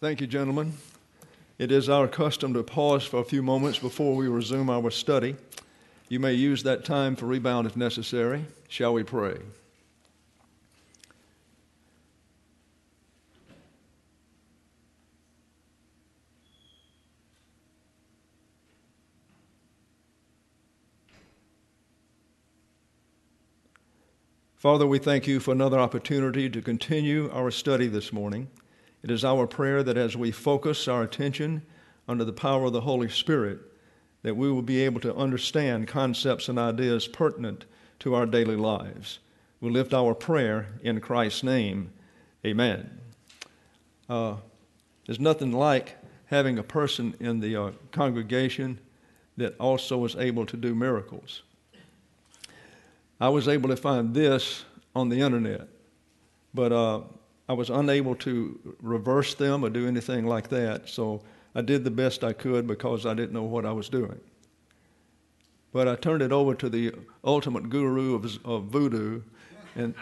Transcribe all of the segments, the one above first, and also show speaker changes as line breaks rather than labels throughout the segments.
Thank you, gentlemen. It is our custom to pause for a few moments before we resume our study. You may use that time for rebound if necessary. Shall we pray? Father, we thank you for another opportunity to continue our study this morning. It is our prayer that as we focus our attention under the power of the Holy Spirit, that we will be able to understand concepts and ideas pertinent to our daily lives. We lift our prayer in Christ's name. Amen. There's nothing like having a person in the congregation that also is able to do miracles. I was able to find this on the internet, but I was unable to reverse them or do anything like that, so I did the best I could because I didn't know what I was doing. But I turned it over to the ultimate guru of voodoo, and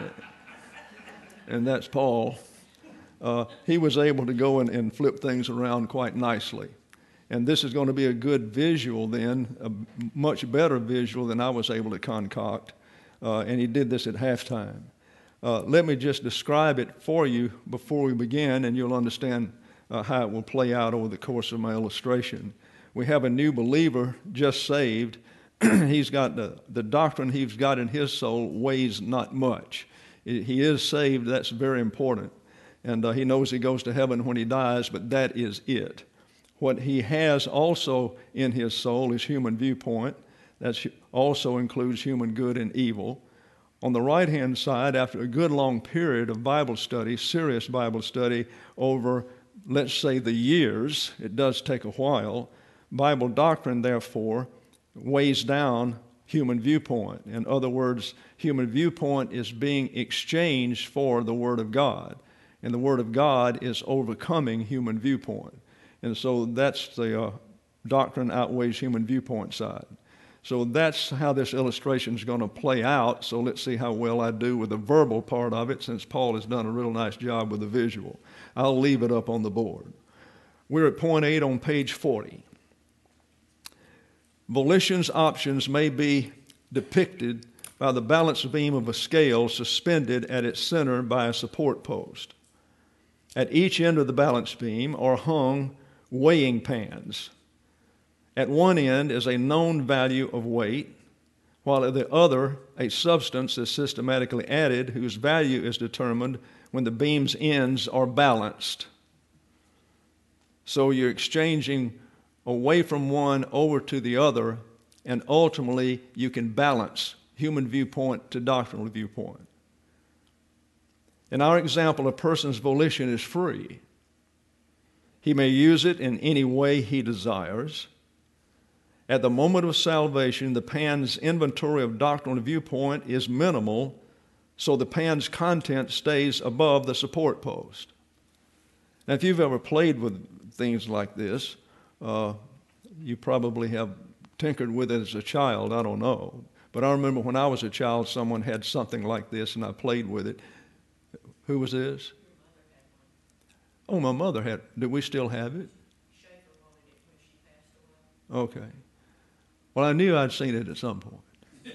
that's Paul. He was able to go and flip things around quite nicely. And this is going to be a good visual then, a much better visual than I was able to concoct. And he did this at halftime. Let me just describe it for you before we begin, and you'll understand how it will play out over the course of my illustration. We have a new believer just saved. He's got the doctrine he's got in his soul weighs not much. He is saved, that's very important. And he knows he goes to heaven when he dies, but that is it. What he has also in his soul is human viewpoint. That also includes human good and evil. On the right-hand side, after a good long period of Bible study, serious Bible study over, let's say, the years, it does take a while, Bible doctrine, therefore, weighs down human viewpoint. In other words, human viewpoint is being exchanged for the Word of God. And the Word of God is overcoming human viewpoint. And so that's the doctrine outweighs human viewpoint side. So that's how this illustration is going to play out. So let's see how well I do with the verbal part of it, since Paul has done a real nice job with the visual. I'll leave it up on the board. We're at point 8 on page 40. Volition's options may be depicted by the balance beam of a scale suspended at its center by a support post. At each end of the balance beam are hung weighing pans. At one end is a known value of weight, while at the other, a substance is systematically added whose value is determined when the beam's ends are balanced. So you're exchanging away from one over to the other, and ultimately you can balance human viewpoint to doctrinal viewpoint. In our example, a person's volition is free. He may use it in any way he desires. At the moment of salvation, the pan's inventory of doctrinal viewpoint is minimal, so the pan's content stays above the support post. Now, if you've ever played with things like this, you probably have tinkered with it as a child, I don't know. But I remember when I was a child, someone had something like this, and I played with it. Who was this? Oh, my mother had. Do we still have it? Okay. Well, I knew I'd seen it at some point. It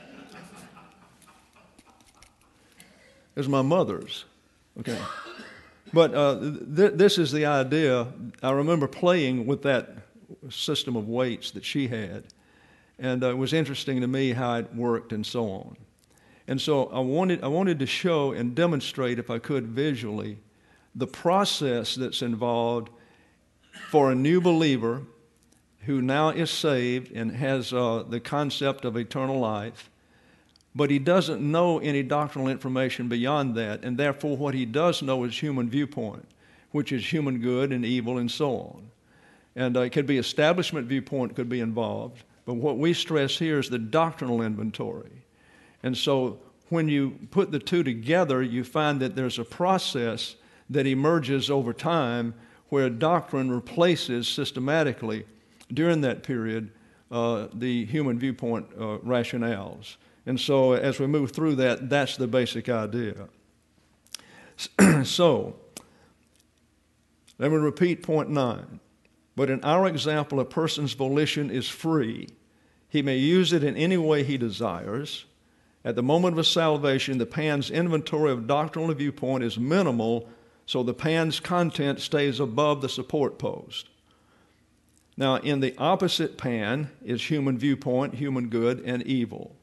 was my mother's. Okay. But this is the idea. I remember playing with that system of weights that she had. And it was interesting to me how it worked and so on. And so I wanted to show and demonstrate, if I could visually, the process that's involved for a new believer who now is saved and has the concept of eternal life, but he doesn't know any doctrinal information beyond that, and therefore what he does know is human viewpoint, which is human good and evil and so on. And it could be establishment viewpoint could be involved, but what we stress here is the doctrinal inventory. And so when you put the two together, you find that there's a process that emerges over time where doctrine replaces systematically during that period the human viewpoint rationales. And so as we move through that, that's the basic idea. So Let me repeat point 9. But in our example, a person's volition is free. He may use it in any way he desires. At the moment of his salvation, the pan's inventory of doctrinal viewpoint is minimal, so the pan's content stays above the support post. Now, in the opposite pan is human viewpoint, human good, and evil.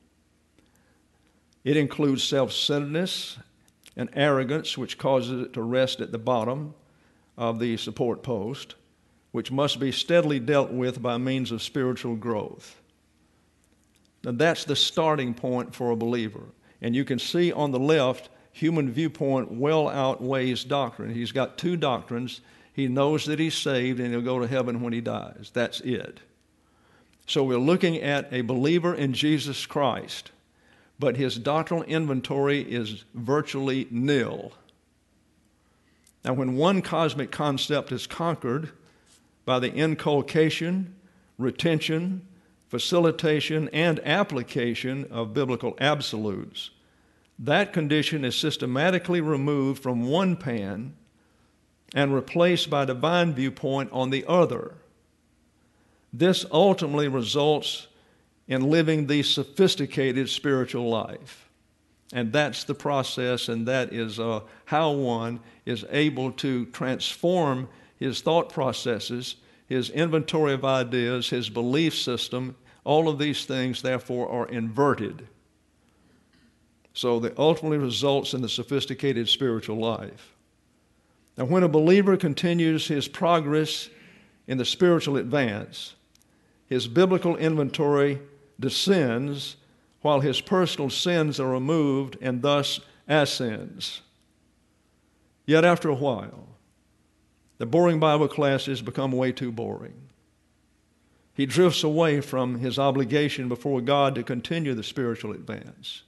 It includes self-centeredness and arrogance, which causes it to rest at the bottom of the support post, which must be steadily dealt with by means of spiritual growth. Now, that's the starting point for a believer. And you can see on the left, human viewpoint well outweighs doctrine. He's got 2 doctrines. He knows that he's saved and he'll go to heaven when he dies. That's it. So we're looking at a believer in Jesus Christ, but his doctrinal inventory is virtually nil. Now, when one cosmic concept is conquered by the inculcation, retention, facilitation, and application of biblical absolutes, that condition is systematically removed from one pan and replaced by divine viewpoint on the other. This ultimately results in living the sophisticated spiritual life. And that's the process, and that is how one is able to transform his thought processes, his inventory of ideas, his belief system. All of these things, therefore, are inverted. So that ultimately results in the sophisticated spiritual life. Now, when a believer continues his progress in the spiritual advance, his biblical inventory descends while his personal sins are removed and thus ascends. Yet after a while, the boring Bible classes become way too boring. He drifts away from his obligation before God to continue the spiritual advance.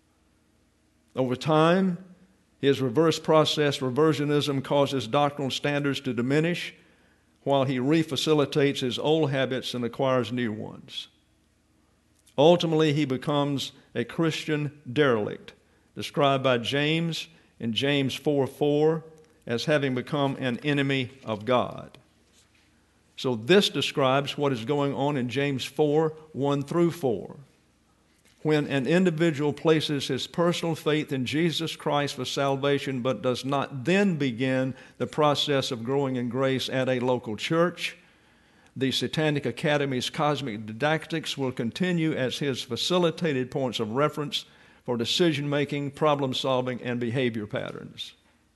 Over time, his reverse process reversionism causes doctrinal standards to diminish while he refacilitates his old habits and acquires new ones. Ultimately, he becomes a Christian derelict, described by James in James 4:4 as having become an enemy of God. So this describes what is going on in James 4:1-4. When an individual places his personal faith in Jesus Christ for salvation, but does not then begin the process of growing in grace at a local church, the Satanic Academy's cosmic didactics will continue as his facilitated points of reference for decision-making, problem-solving, and behavior patterns.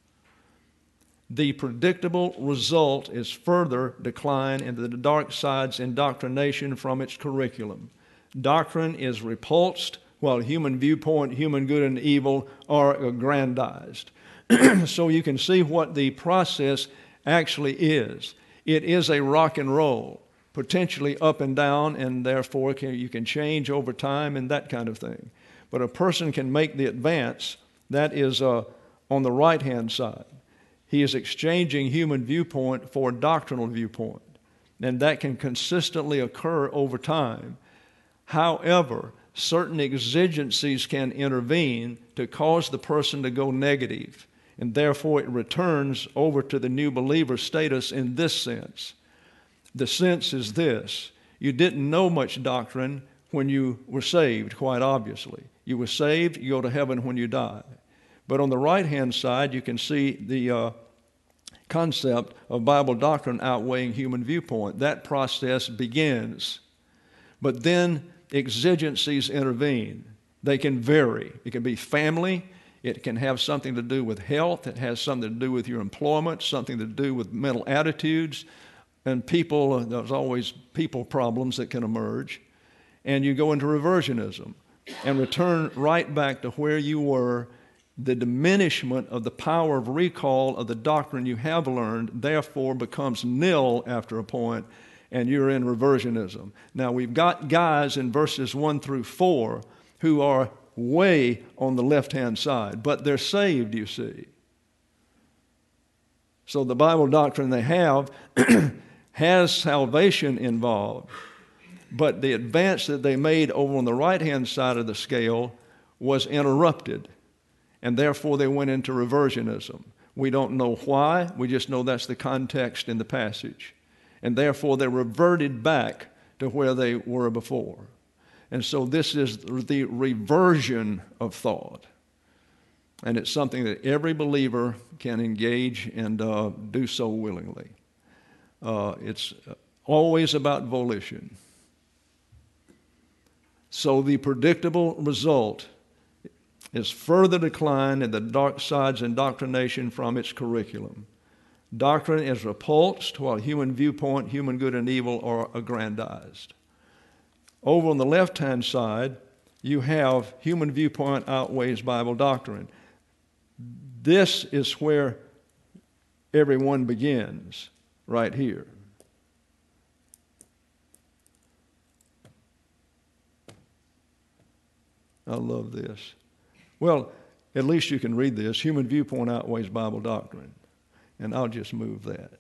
The predictable result is further decline into the dark side's indoctrination from its curriculum. Doctrine is repulsed while human viewpoint, human good and evil are aggrandized. So you can see what the process actually is. It is a rock and roll, potentially up and down, and therefore you can change over time and that kind of thing. But a person can make the advance. That is on the right-hand side. He is exchanging human viewpoint for doctrinal viewpoint, and that can consistently occur over time. However, certain exigencies can intervene to cause the person to go negative, and therefore it returns over to the new believer status in this sense. The sense is this: you didn't know much doctrine when you were saved, quite obviously. You were saved, you go to heaven when you die. But on the right-hand side, you can see the concept of Bible doctrine outweighing human viewpoint. That process begins. But then exigencies intervene. They can vary. It can be family. It can have something to do with health. It has something to do with your employment, something to do with mental attitudes. And people, there's always people problems that can emerge. And you go into reversionism and return right back to where you were. The diminishment of the power of recall of the doctrine you have learned, therefore, becomes nil after a point, and you're in reversionism. Now, we've got guys in verses 1-4 who are way on the left-hand side, but they're saved, you see. So the Bible doctrine they have has salvation involved, but the advance that they made over on the right-hand side of the scale was interrupted, and therefore they went into reversionism. We don't know why. We just know that's the context in the passage. And therefore, they reverted back to where they were before. And so this is the reversion of thought. And it's something that every believer can engage and do so willingly. It's always about volition. So the predictable result is further decline in the dark sides indoctrination from its curriculum. Doctrine is repulsed while human viewpoint, human good and evil are aggrandized. Over on the left-hand side, you have human viewpoint outweighs Bible doctrine. This is where everyone begins, right here. I love this. Well, at least you can read this. Human viewpoint outweighs Bible doctrine. And I'll just move that.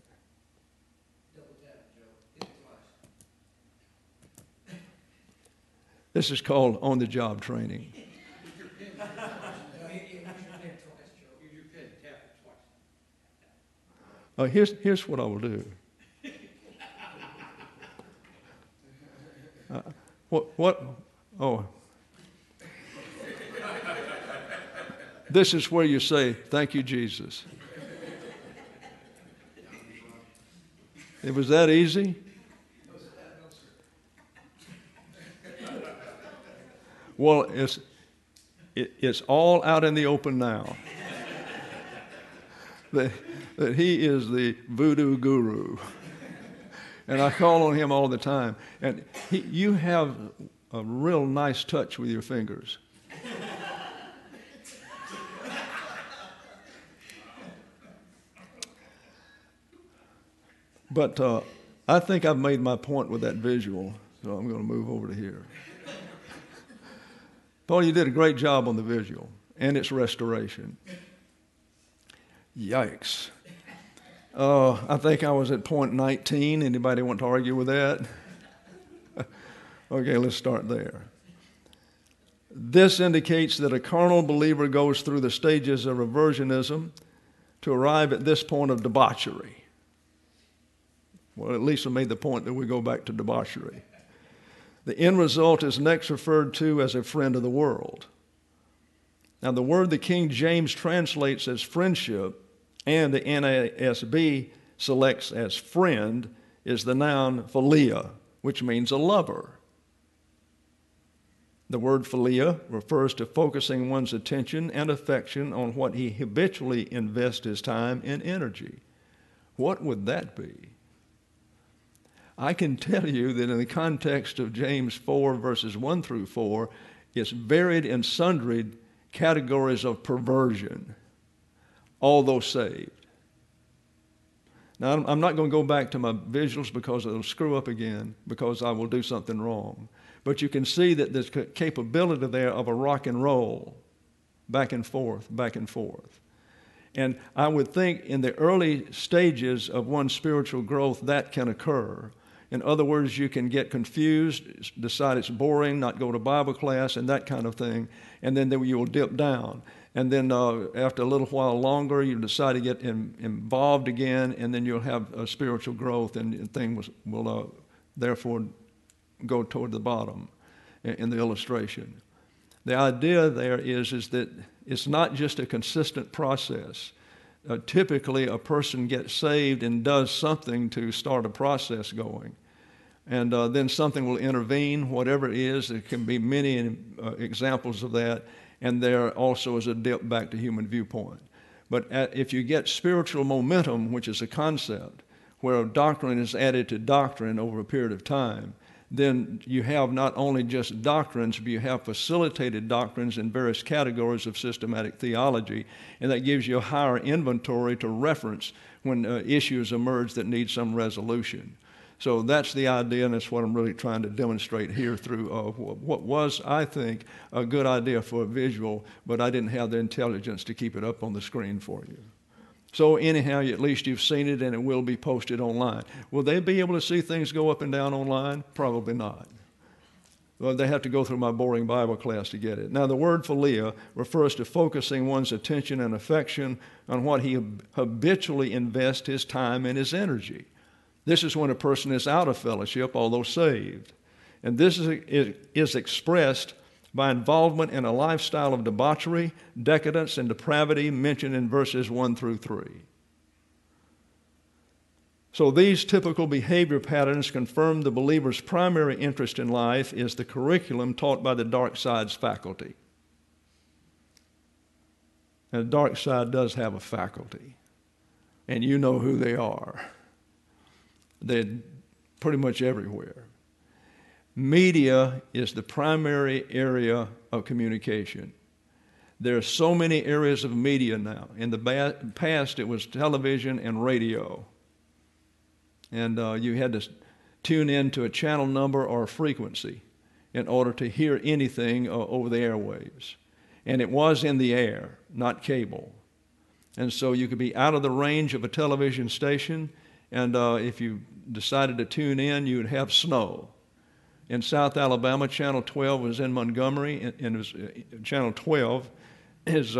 This is called on-the-job training. Here's what I will do. This is where you say, thank you, Jesus. It was that easy? Well, it's all out in the open now. that he is the voodoo guru. And I call on him all the time. And you have a real nice touch with your fingers. But I think I've made my point with that visual, so I'm going to move over to here. Paul, you did a great job on the visual and its restoration. Yikes. I think I was at point 19. Anybody want to argue with that? Okay, let's start there. This indicates that a carnal believer goes through the stages of reversionism to arrive at this point of debauchery. Well, at least I made the point that we go back to debauchery. The end result is next referred to as a friend of the world. Now, the word the King James translates as friendship and the NASB selects as friend is the noun philia, which means a lover. The word philia refers to focusing one's attention and affection on what he habitually invests his time and energy. What would that be? I can tell you that in the context of James 4, verses 1 through 4, it's varied in sundry categories of perversion, although saved. Now, I'm not going to go back to my visuals because it'll screw up again, because I will do something wrong. But you can see that there's capability there of a rock and roll, back and forth, back and forth. And I would think in the early stages of one's spiritual growth, that can occur. In other words, you can get confused, decide it's boring, not go to Bible class, and that kind of thing. And then you will dip down. And then after a little while longer, you decide to get involved again, and then you'll have a spiritual growth, and things will therefore go toward the bottom in the illustration. The idea there is that it's not just a consistent process. Typically, a person gets saved and does something to start a process going. And then something will intervene, whatever it is. There can be many examples of that. And there also is a dip back to human viewpoint. But if you get spiritual momentum, which is a concept, where doctrine is added to doctrine over a period of time, then you have not only just doctrines, but you have facilitated doctrines in various categories of systematic theology, and that gives you a higher inventory to reference when issues emerge that need some resolution. So that's the idea, and that's what I'm really trying to demonstrate here through what was, I think, a good idea for a visual, but I didn't have the intelligence to keep it up on the screen for you. So anyhow, at least you've seen it, and it will be posted online. Will they be able to see things go up and down online? Probably not. Well, they have to go through my boring Bible class to get it. Now, the word philia refers to focusing one's attention and affection on what he habitually invests his time and his energy. This is when a person is out of fellowship, although saved. And this is expressed by involvement in a lifestyle of debauchery, decadence, and depravity mentioned in verses 1 through 3. So these typical behavior patterns confirm the believer's primary interest in life is the curriculum taught by the dark side's faculty. And the dark side does have a faculty, and you know who they are. They're pretty much everywhere. Media is the primary area of communication. There are so many areas of media now. In the past, it was television and radio. And you had to tune in to a channel number or a frequency in order to hear anything over the airwaves. And it was in the air, not cable. And so you could be out of the range of a television station, and if you decided to tune in, you would have snow. In South Alabama, Channel 12 was in Montgomery, and it was, Channel 12 is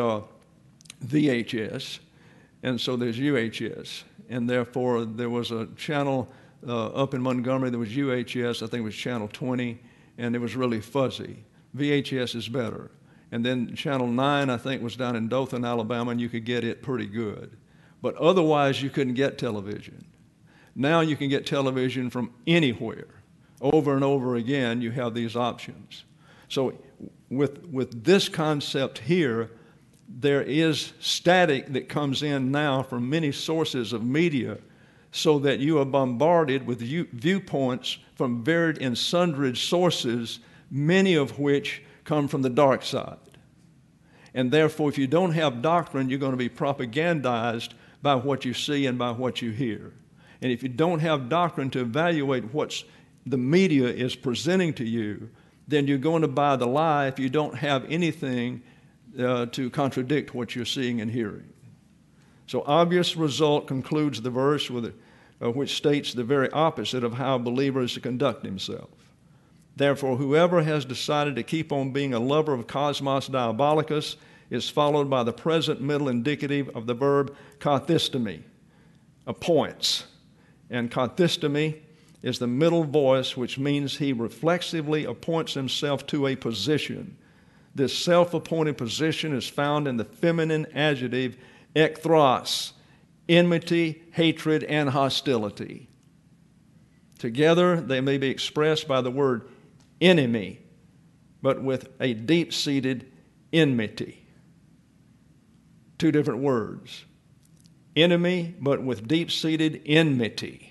VHS, and so there's UHS. And therefore, there was a channel up in Montgomery that was UHS, I think it was Channel 20, and it was really fuzzy. VHS is better. And then Channel 9, I think, was down in Dothan, Alabama, and you could get it pretty good. But otherwise, you couldn't get television. Now you can get television from anywhere. Over and over again, you have these options. So with this concept here, there is static that comes in now from many sources of media so that you are bombarded with viewpoints from varied and sundry sources, many of which come from the dark side. And therefore, if you don't have doctrine, you're going to be propagandized by what you see and by what you hear. And if you don't have doctrine to evaluate what the media is presenting to you, then you're going to buy the lie if you don't have anything to contradict what you're seeing and hearing. So obvious result concludes the verse which states the very opposite of how a believer is to conduct himself. Therefore, whoever has decided to keep on being a lover of cosmos diabolicus is followed by the present middle indicative of the verb kathistemi, appoints. And kathistemi is the middle voice, which means he reflexively appoints himself to a position. This self-appointed position is found in the feminine adjective ekthros, enmity, hatred, and hostility. Together, they may be expressed by the word enemy, but with a deep-seated enmity. Two different words. Enemy, but with deep-seated enmity.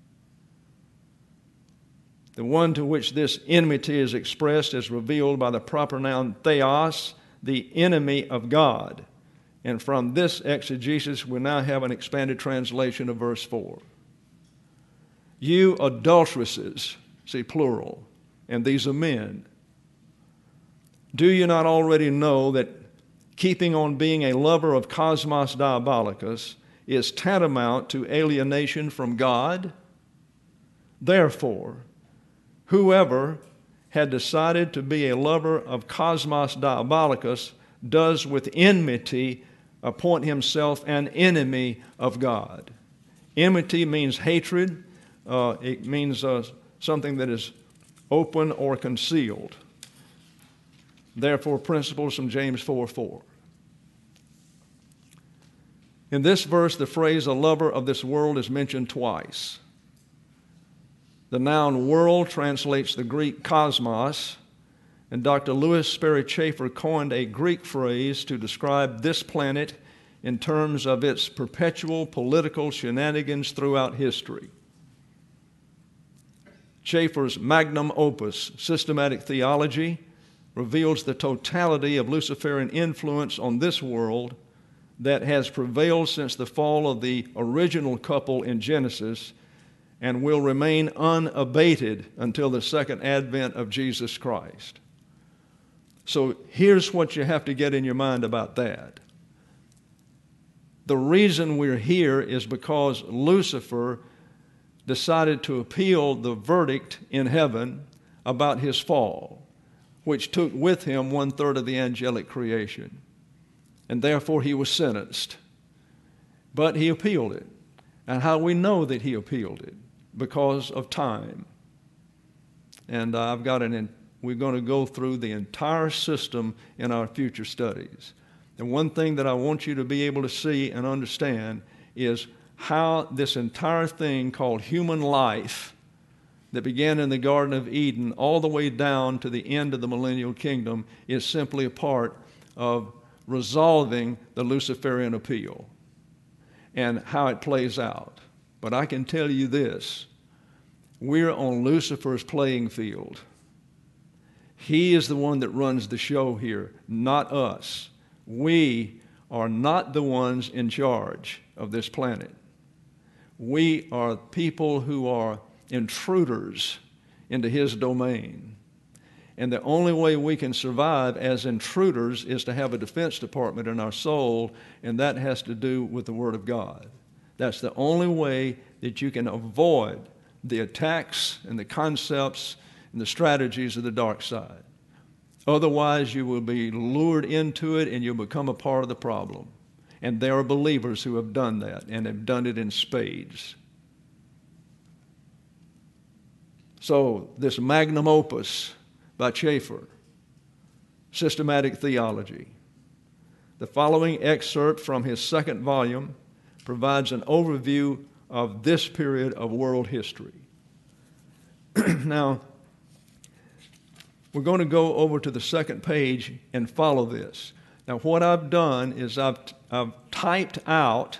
The one to which this enmity is expressed is revealed by the proper noun theos, the enemy of God. And from this exegesis, we now have an expanded translation of verse 4. You adulteresses, see plural, and these are men. Do you not already know that keeping on being a lover of cosmos diabolicus is tantamount to alienation from God? Therefore, whoever had decided to be a lover of cosmos diabolicus does with enmity appoint himself an enemy of God. Enmity means hatred. It means something that is open or concealed. Therefore, principles from James 4:4. In this verse, the phrase a lover of this world is mentioned twice. The noun world translates the Greek cosmos, and Dr. Louis Sperry Chafer coined a Greek phrase to describe this planet in terms of its perpetual political shenanigans throughout history. Chafer's magnum opus, Systematic Theology, reveals the totality of Luciferian influence on this world that has prevailed since the fall of the original couple in Genesis and will remain unabated until the second advent of Jesus Christ. So here's what you have to get in your mind about that. The reason we're here is because Lucifer decided to appeal the verdict in heaven about his fall, which took with him 1/3 of the angelic creation. And therefore he was sentenced. But he appealed it. And how we know that he appealed it? Because of time. And we're going to go through the entire system in our future studies. And one thing that I want you to be able to see and understand is how this entire thing called human life that began in the Garden of Eden all the way down to the end of the millennial kingdom is simply a part of resolving the Luciferian appeal and how it plays out. But I can tell you this, we're on Lucifer's playing field. He is the one that runs the show here, not us. We are not the ones in charge of this planet. We are people who are intruders into his domain. And the only way we can survive as intruders is to have a defense department in our soul, and that has to do with the Word of God. That's the only way that you can avoid the attacks and the concepts and the strategies of the dark side. Otherwise, you will be lured into it and you'll become a part of the problem. And there are believers who have done that and have done it in spades. So, this magnum opus by Schaeffer, Systematic Theology. The following excerpt from his second volume provides an overview of this period of world history. Now, we're going to go over to the second page and follow this. Now, what I've done is I've typed out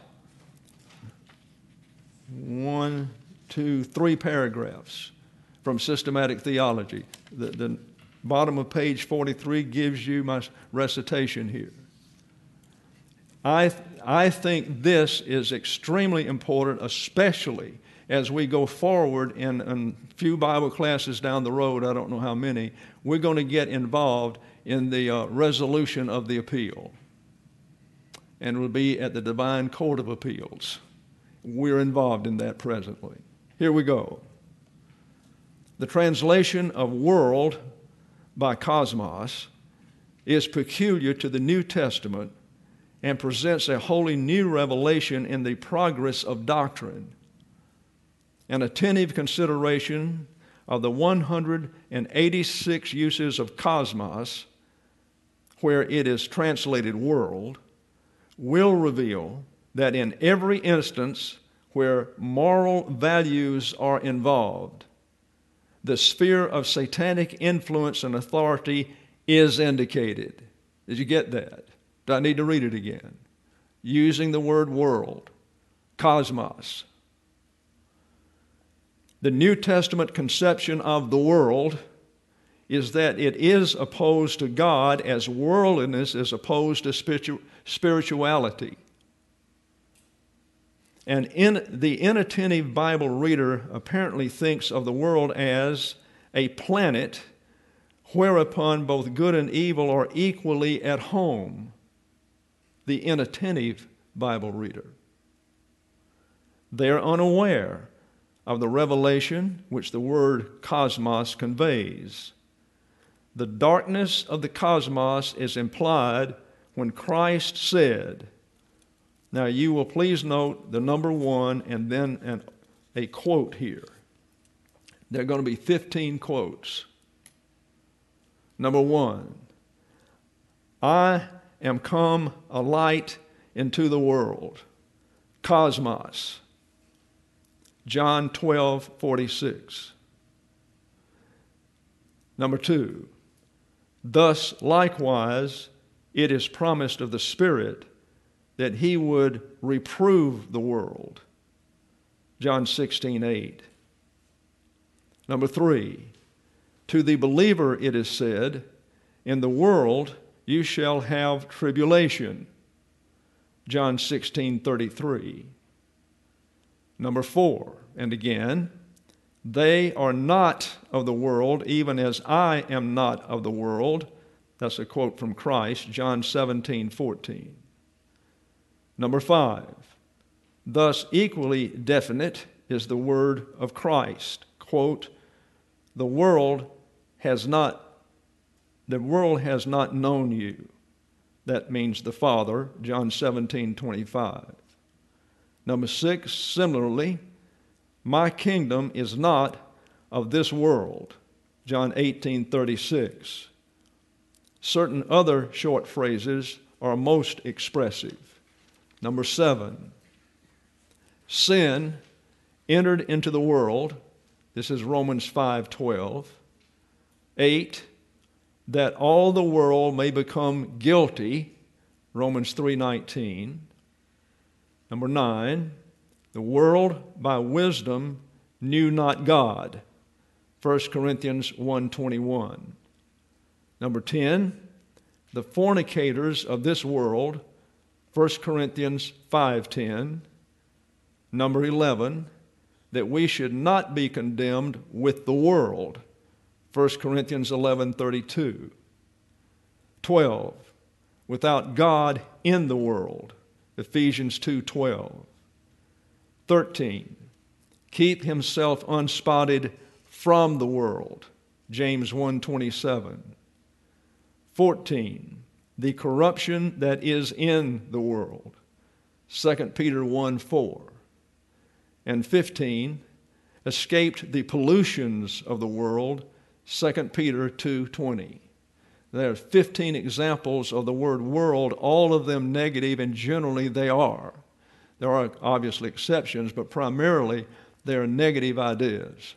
1, 2, 3 paragraphs from Systematic Theology. The bottom of page 43 gives you my recitation here. I think this is extremely important, especially as we go forward in a few Bible classes down the road, I don't know how many, we're going to get involved in the resolution of the appeal. And we'll be at the Divine Court of Appeals. We're involved in that presently. Here we go. The translation of world by cosmos is peculiar to the New Testament and presents a wholly new revelation in the progress of doctrine. An attentive consideration of the 186 uses of cosmos, where it is translated world, will reveal that in every instance where moral values are involved, the sphere of satanic influence and authority is indicated. Did you get that? Do I need to read it again? Using the word world, cosmos. The New Testament conception of the world is that it is opposed to God as worldliness is opposed to spirituality. And the inattentive Bible reader apparently thinks of the world as a planet whereupon both good and evil are equally at home. The inattentive Bible reader. They are unaware of the revelation which the word cosmos conveys. The darkness of the cosmos is implied when Christ said, now you will please note the number 1 and then a quote here. There are going to be 15 quotes. Number 1, I am come a light into the world. Cosmos. John 12:46. Number 2, thus likewise it is promised of the Spirit that he would reprove the world. John 16:8. Number 3, to the believer it is said, in the world you shall have tribulation. John 16:33. Number 4, and again, they are not of the world, even as I am not of the world. That's a quote from Christ, John 17:14. Number 5, thus equally definite is the word of Christ. Quote, the world the world has not known you. That means the Father, John 17:25. Number 6, similarly, my kingdom is not of this world, John 18:36. Certain other short phrases are most expressive. Number 7, sin entered into the world. This is Romans 5:12. 8, that all the world may become guilty, Romans 3:19. Number 9, the world by wisdom knew not God, 1 Corinthians 1:21. Number 10, the fornicators of this world, 1 Corinthians 5:10. Number 11, that we should not be condemned with the world, 1 Corinthians 11:32. 12, without God in the world, Ephesians 2:12. 13, keep himself unspotted from the world, James 1:27. 14, the corruption that is in the world, 2 Peter 1:4. And 15, escaped the pollutions of the world, 2 Peter 2:20. There are 15 examples of the word world, all of them negative, and generally they are. There are obviously exceptions, but primarily they are negative ideas.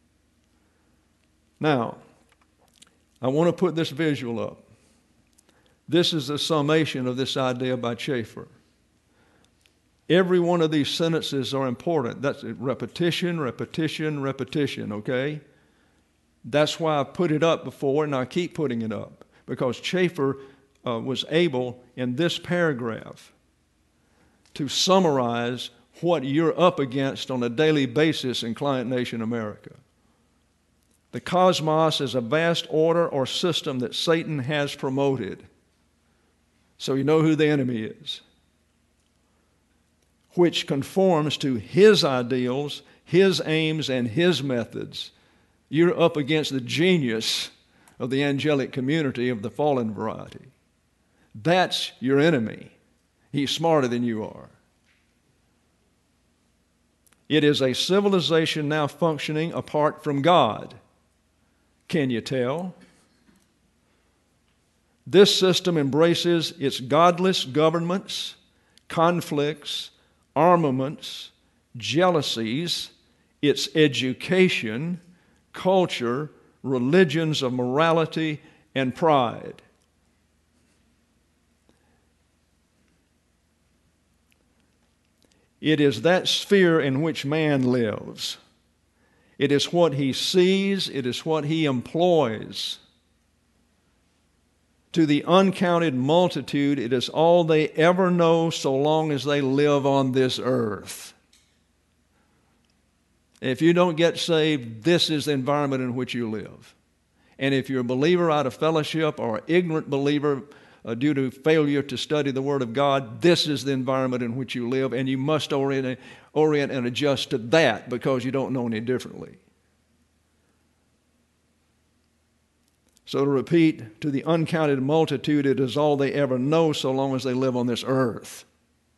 Now, I want to put this visual up. This is the summation of this idea by Schaeffer. Every one of these sentences are important. That's repetition, repetition, repetition, okay? That's why I put it up before, and I keep putting it up, because Schaeffer was able, in this paragraph, to summarize what you're up against on a daily basis in Client Nation America. The cosmos is a vast order or system that Satan has promoted. So you know who the enemy is, which conforms to his ideals, his aims, and his methods. You're up against the genius of the angelic community of the fallen variety. That's your enemy. He's smarter than you are. It is a civilization now functioning apart from God. Can you tell? This system embraces its godless governments, conflicts, armaments, jealousies, its education, culture, religions of morality, and pride. It is that sphere in which man lives. It is what he sees, it is what he employs. To the uncounted multitude, it is all they ever know so long as they live on this earth. If you don't get saved, this is the environment in which you live. And if you're a believer out of fellowship or an ignorant believer due to failure to study the Word of God, this is the environment in which you live, and you must orient and adjust to that because you don't know any differently. So to repeat, to the uncounted multitude, it is all they ever know so long as they live on this earth.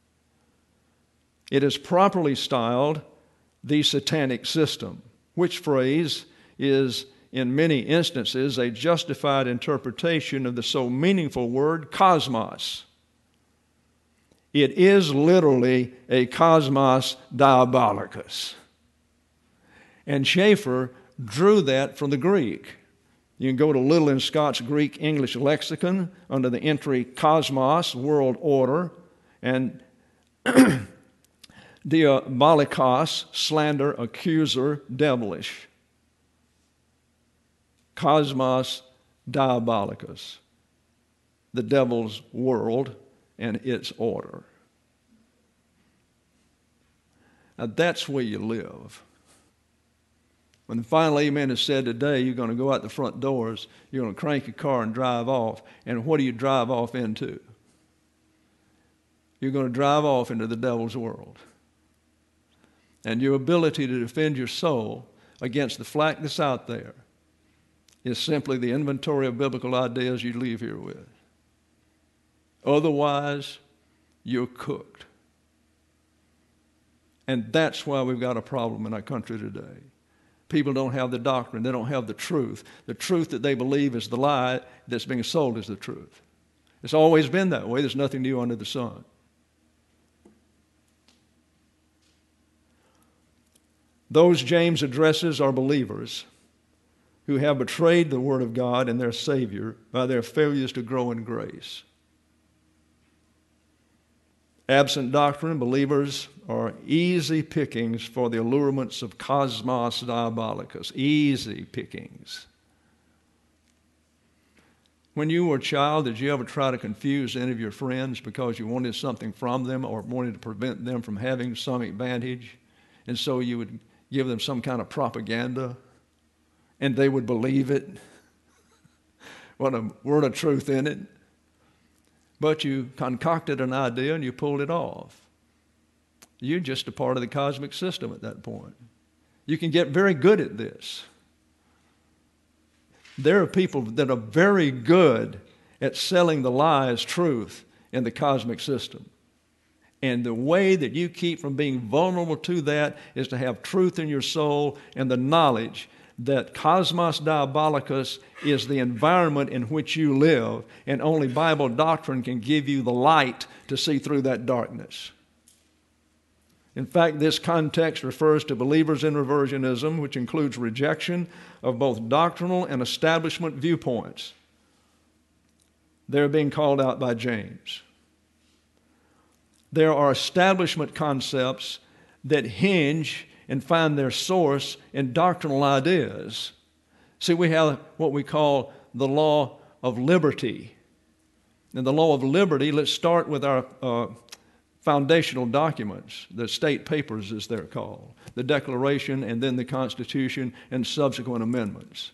It is properly styled the satanic system, which phrase is, in many instances, a justified interpretation of the so meaningful word cosmos. It is literally a cosmos diabolicus. And Schaeffer drew that from the Greek. You can go to Little and Scott's Greek English lexicon under the entry cosmos, world order, and diabolikos, slander, accuser, devilish. Cosmos diabolicus, the devil's world and its order. Now that's where you live. When the final amen is said today, you're going to go out the front doors, you're going to crank your car and drive off. And what do you drive off into? You're going to drive off into the devil's world. And your ability to defend your soul against the flack that's out there is simply the inventory of biblical ideas you leave here with. Otherwise, you're cooked. And that's why we've got a problem in our country today. People don't have the doctrine. They don't have the truth. The truth that they believe is the lie that's being sold as the truth. It's always been that way. There's nothing new under the sun. Those James addresses are believers who have betrayed the Word of God and their Savior by their failures to grow in grace. Absent doctrine, believers are easy pickings for the allurements of cosmos diabolicus. Easy pickings. When you were a child, did you ever try to confuse any of your friends because you wanted something from them or wanted to prevent them from having some advantage? And so you would give them some kind of propaganda, and they would believe it. What a word of truth in it. But you concocted an idea and you pulled it off. You're just a part of the cosmic system at that point. You can get very good at this. There are people that are very good at selling the lie as truth in the cosmic system. And the way that you keep from being vulnerable to that is to have truth in your soul and the knowledge that cosmos diabolicus is the environment in which you live, and only Bible doctrine can give you the light to see through that darkness. In fact, this context refers to believers in reversionism, which includes rejection of both doctrinal and establishment viewpoints. They're being called out by James. There are establishment concepts that hinge and find their source in doctrinal ideas. See, we have what we call the law of liberty. And the law of liberty, let's start with our foundational documents, the state papers as they're called, the Declaration and then the Constitution and subsequent amendments.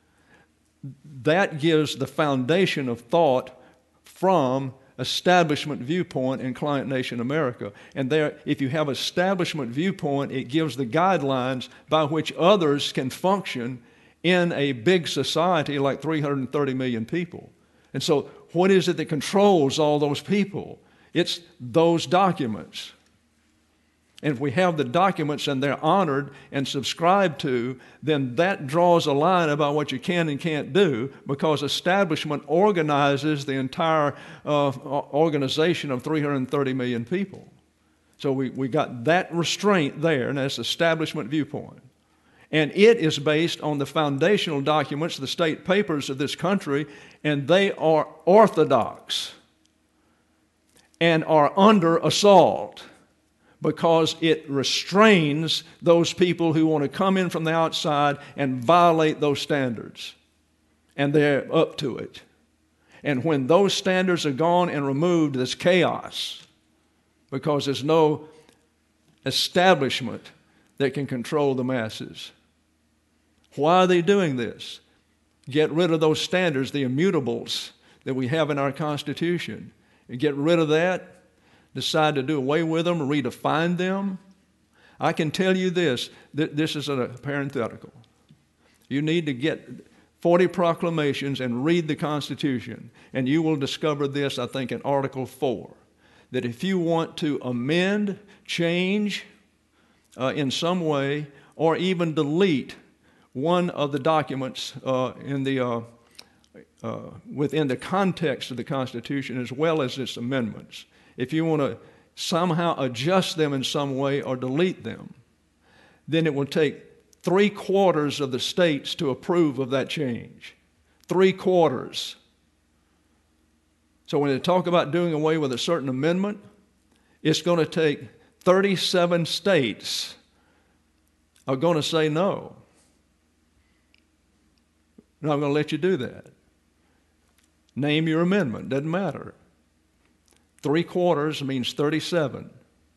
That gives the foundation of thought from establishment viewpoint in client nation America. And there, if you have establishment viewpoint, it gives the guidelines by which others can function in a big society like 330 million people. And so what is it that controls all those people? It's those documents. And if we have the documents and they're honored and subscribed to, then that draws a line about what you can and can't do, because establishment organizes the entire organization of 330 million people. So we got that restraint there, and that's establishment viewpoint. And it is based on the foundational documents, the state papers of this country, and they are orthodox and are under assault, because it restrains those people who want to come in from the outside and violate those standards. And they're up to it. And when those standards are gone and removed, there's chaos, because there's no establishment that can control the masses. Why are they doing this? Get rid of those standards, the immutables that we have in our Constitution. And get rid of that. Decide to do away with them, redefine them. I can tell you this, this is a parenthetical. You need to get 40 proclamations and read the Constitution, and you will discover this, I think, in Article 4, that if you want to amend, change in some way, or even delete one of the documents within the context of the Constitution as well as its amendments, if you want to somehow adjust them in some way or delete them, then it will take 3/4 of the states to approve of that change. 3/4. So when they talk about doing away with a certain amendment, it's going to take 37 states are going to say no. I'm not going to let you do that. Name your amendment, doesn't matter. 3/4 means 37.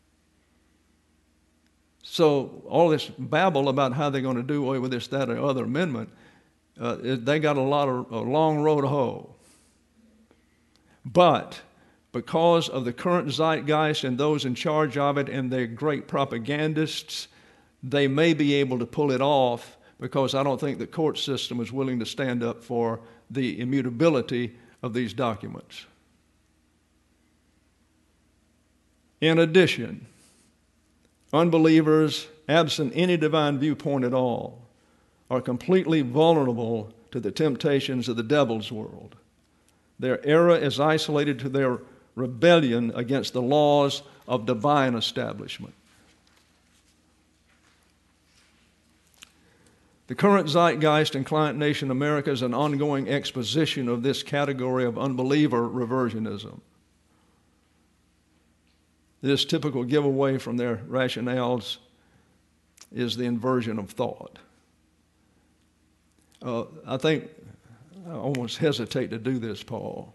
So all this babble about how they're going to do away with this, that, or other amendment, they got a long road to hoe. But because of the current zeitgeist and those in charge of it and their great propagandists, they may be able to pull it off, because I don't think the court system is willing to stand up for the immutability of these documents. In addition, unbelievers, absent any divine viewpoint at all, are completely vulnerable to the temptations of the devil's world. Their error is isolated to their rebellion against the laws of divine establishment. The current zeitgeist in client nation America is an ongoing exposition of this category of unbeliever reversionism. This typical giveaway from their rationales is the inversion of thought. I think I almost hesitate to do this, Paul.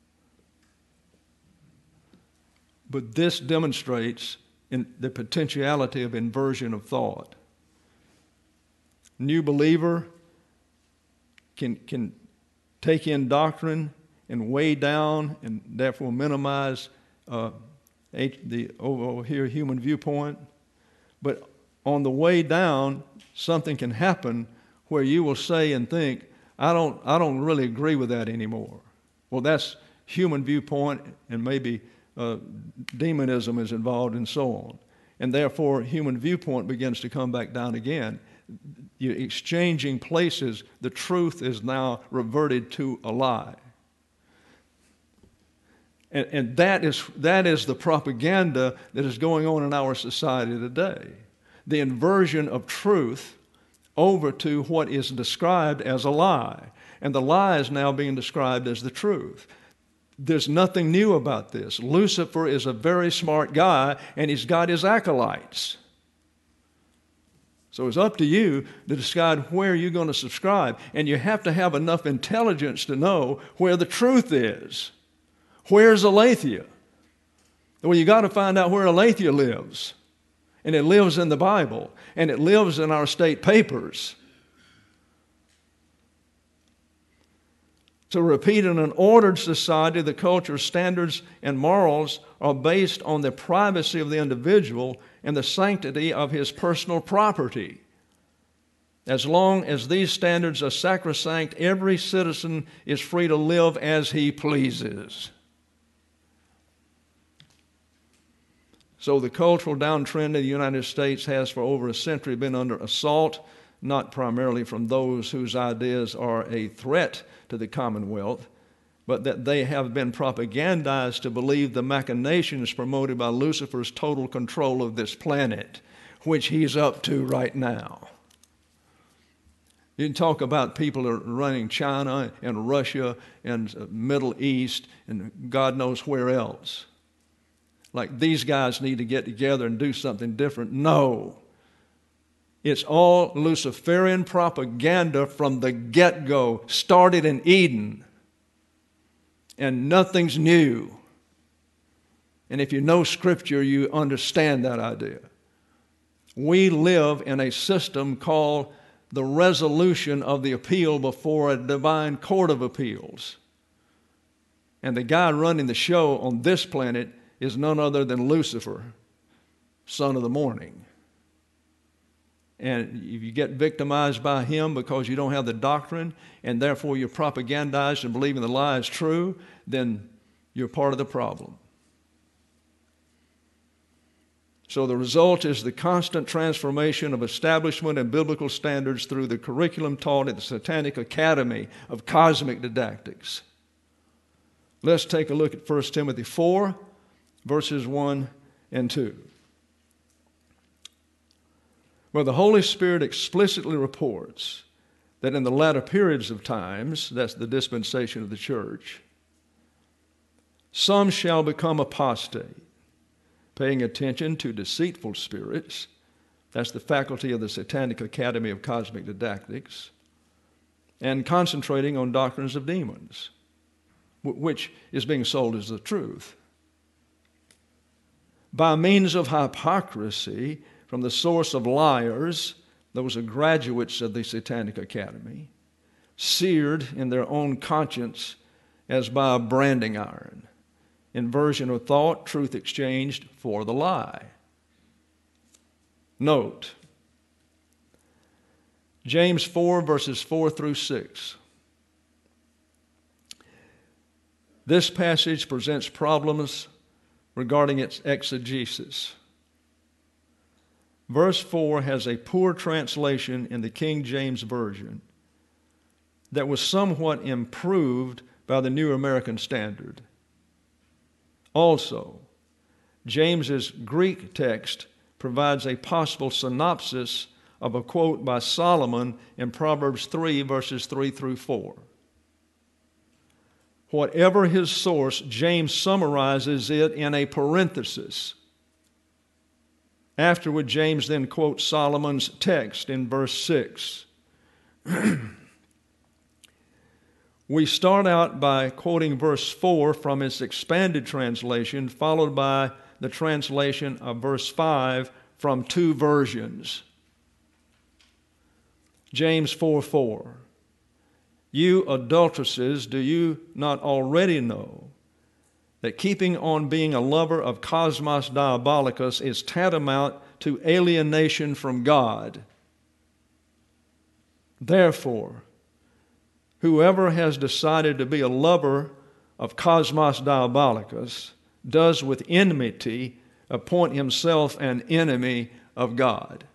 But this demonstrates the potentiality of inversion of thought. New believer can take in doctrine and weigh down and therefore minimize the over here human viewpoint. But on the way down, something can happen where you will say and think, I don't really agree with that anymore. Well, that's human viewpoint, and maybe demonism is involved and so on. And therefore, human viewpoint begins to come back down again. You're exchanging places. The truth is now reverted to a lie. And that is the propaganda that is going on in our society today. The inversion of truth over to what is described as a lie. And the lie is now being described as the truth. There's nothing new about this. Lucifer is a very smart guy, and he's got his acolytes. So it's up to you to decide where you're going to subscribe. And you have to have enough intelligence to know where the truth is. Where's Aletheia? Well, you got to find out where Aletheia lives. And it lives in the Bible. And it lives in our state papers. To repeat, in an ordered society, the culture, standards, and morals are based on the privacy of the individual and the sanctity of his personal property. As long as these standards are sacrosanct, every citizen is free to live as he pleases. So the cultural downtrend in the United States has for over a century been under assault, not primarily from those whose ideas are a threat to the Commonwealth, but that they have been propagandized to believe the machinations promoted by Lucifer's total control of this planet, which he's up to right now. You can talk about people running China and Russia and Middle East and God knows where else. Like these guys need to get together and do something different. No. It's all Luciferian propaganda from the get-go, started in Eden. And nothing's new. And if you know Scripture, you understand that idea. We live in a system called the resolution of the appeal before a divine court of appeals. And the guy running the show on this planet is none other than Lucifer, son of the morning. And if you get victimized by him because you don't have the doctrine and therefore you're propagandized and believing the lie is true, then you're part of the problem. So the result is the constant transformation of establishment and biblical standards through the curriculum taught at the Satanic Academy of Cosmic Didactics. Let's take a look at 1 Timothy 4, verses 1 and 2. Where the Holy Spirit explicitly reports that in the latter periods of times, that's the dispensation of the church, some shall become apostate, paying attention to deceitful spirits, that's the faculty of the Satanic Academy of Cosmic Didactics, and concentrating on doctrines of demons, which is being sold as the truth. By means of hypocrisy, from the source of liars, those are graduates of the Satanic Academy, seared in their own conscience as by a branding iron. Inversion of thought, truth exchanged for the lie. Note, James 4, verses 4 through 6. This passage presents problems regarding its exegesis. Verse 4 has a poor translation in the King James Version that was somewhat improved by the New American Standard. Also, James's Greek text provides a possible synopsis of a quote by Solomon in Proverbs 3, verses 3 through 4. Whatever his source, James summarizes it in a parenthesis. Afterward, James then quotes Solomon's text in verse 6. We start out by quoting verse 4 from its expanded translation, followed by the translation of verse 5 from two versions. James 4:4. You adulteresses, do you not already know that keeping on being a lover of Cosmos Diabolicus is tantamount to alienation from God? Therefore, whoever has decided to be a lover of Cosmos Diabolicus does with enmity appoint himself an enemy of God.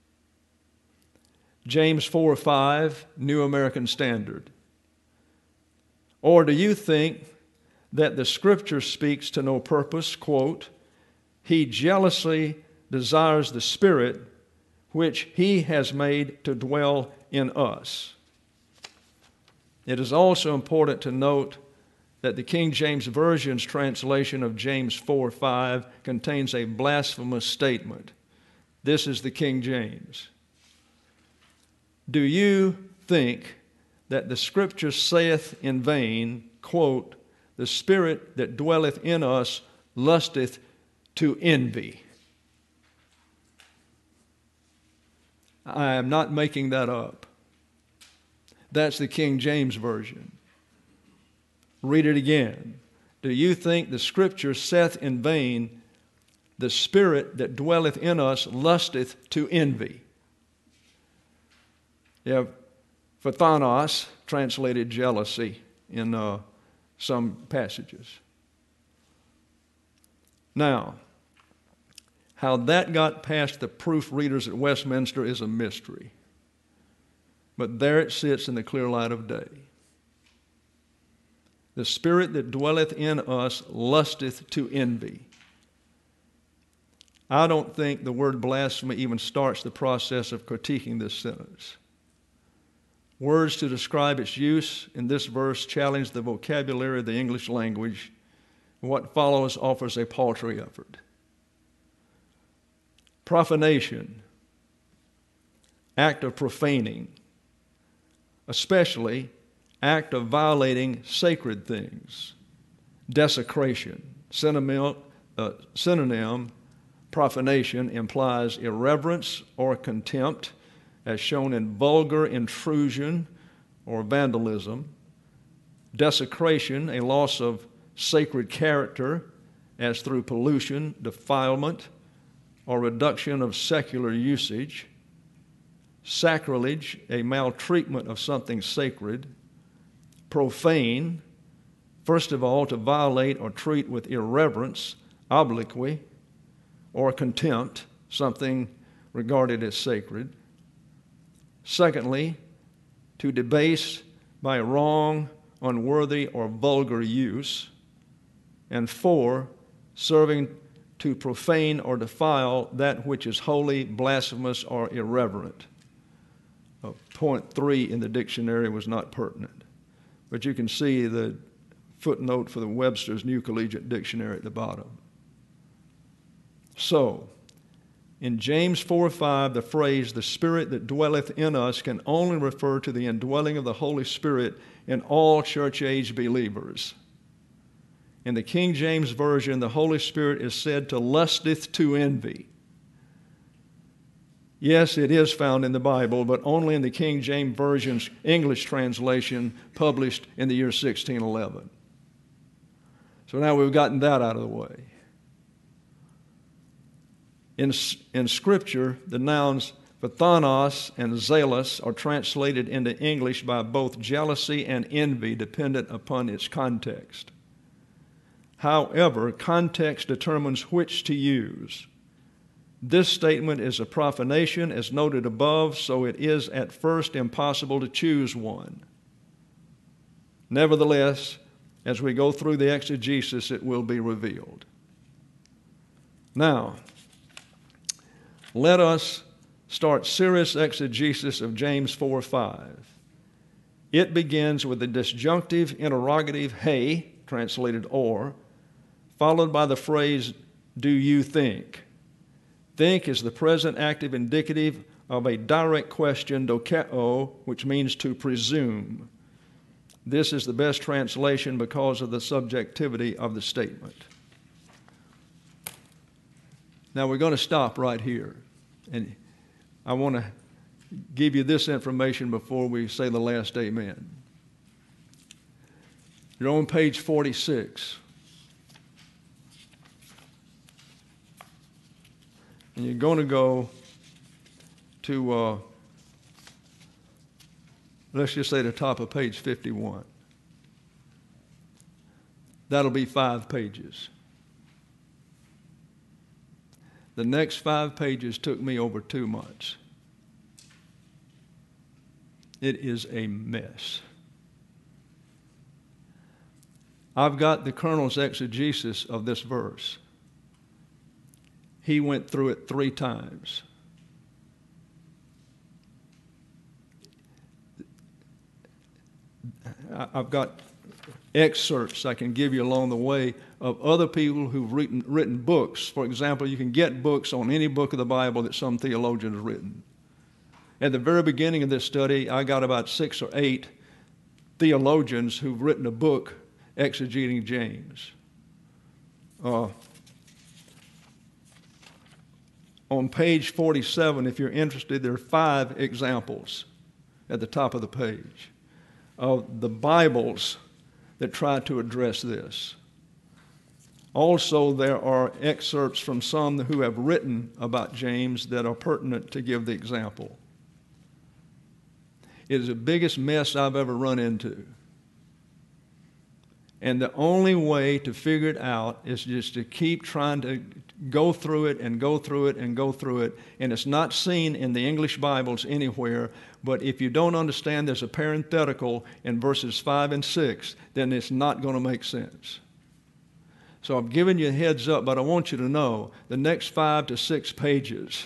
James 4:5, New American Standard. Or do you think that the Scripture speaks to no purpose? Quote, he jealously desires the Spirit which he has made to dwell in us. It is also important to note that the King James Version's translation of James 4:5 contains a blasphemous statement. This is the King James. Do you think that the Scripture saith in vain, quote, the Spirit that dwelleth in us lusteth to envy? I am not making that up. That's the King James Version. Read it again. Do you think the Scripture saith in vain, the Spirit that dwelleth in us lusteth to envy? You have phthanos, translated jealousy in some passages. Now, how that got past the proofreaders at Westminster is a mystery. But there it sits in the clear light of day. The Spirit that dwelleth in us lusteth to envy. I don't think the word blasphemy even starts the process of critiquing this sentence. Words to describe its use in this verse challenge the vocabulary of the English language. What follows offers a paltry effort. Profanation, act of profaning, especially act of violating sacred things. Desecration, synonym, profanation implies irreverence or contempt, as shown in vulgar intrusion or vandalism. Desecration, a loss of sacred character, as through pollution, defilement, or reduction of secular usage. Sacrilege, a maltreatment of something sacred. Profane, first of all, to violate or treat with irreverence, obloquy, or contempt, something regarded as sacred. Secondly, to debase by wrong, unworthy, or vulgar use. And 4, serving to profane or defile that which is holy, blasphemous, or irreverent. Point 3 in the dictionary was not pertinent. But you can see the footnote for the Webster's New Collegiate Dictionary at the bottom. So, in James 4:5, the phrase, the Spirit that dwelleth in us, can only refer to the indwelling of the Holy Spirit in all church-age believers. In the King James Version, the Holy Spirit is said to lusteth to envy. Yes, it is found in the Bible, but only in the King James Version's English translation published in the year 1611. So now we've gotten that out of the way. In Scripture, the nouns Phthanos and zealous are translated into English by both jealousy and envy, dependent upon its context. However, context determines which to use. This statement is a profanation, as noted above, so it is at first impossible to choose one. Nevertheless, as we go through the exegesis, it will be revealed. Now, let us start serious exegesis of James 4:5. It begins with the disjunctive interrogative, hey, translated or, followed by the phrase, do you think? Think is the present active indicative of a direct question, dokeo, which means to presume. This is the best translation because of the subjectivity of the statement. Now we're going to stop right here. And I want to give you this information before we say the last amen. You're on page 46. And you're going to go to, let's just say the top of page 51. That'll be 5 pages. The next 5 pages took me over 2 months. It is a mess. I've got the Colonel's exegesis of this verse. He went through it 3 times. I've got excerpts I can give you along the way of other people who've written books. For example, you can get books on any book of the Bible that some theologian has written. At the very beginning of this study, I got about 6 or 8 theologians who've written a book exegeting James. On page 47, if you're interested, there are 5 examples at the top of the page of the Bibles that try to address this. Also, there are excerpts from some who have written about James that are pertinent to give the example. It is the biggest mess I've ever run into. And the only way to figure it out is just to keep trying to go through it and go through it and go through it. And it's not seen in the English Bibles anywhere, but if you don't understand there's a parenthetical in verses 5 and 6, then it's not going to make sense. So I've given you a heads up, but I want you to know the next 5 to 6 pages,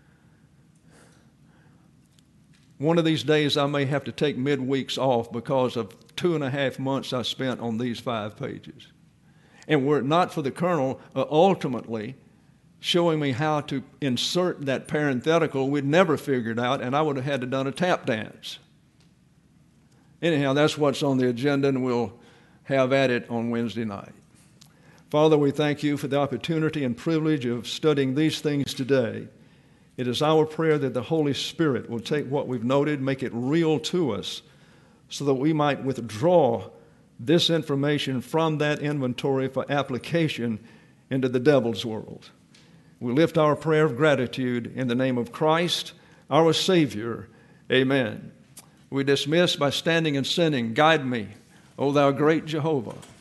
one of these days I may have to take midweeks off because of 2.5 months I spent on these 5 pages. And were it not for the Colonel ultimately showing me how to insert that parenthetical, we'd never figured out, and I would have had to done a tap dance. Anyhow, that's what's on the agenda, and we'll have at it on Wednesday night. Father, we thank you for the opportunity and privilege of studying these things today. It is our prayer that the Holy Spirit will take what we've noted, make it real to us, so that we might withdraw this information from that inventory for application into the devil's world. We lift our prayer of gratitude in the name of Christ, our Savior. Amen. We dismiss by standing and singing, "Guide me, O thou great Jehovah."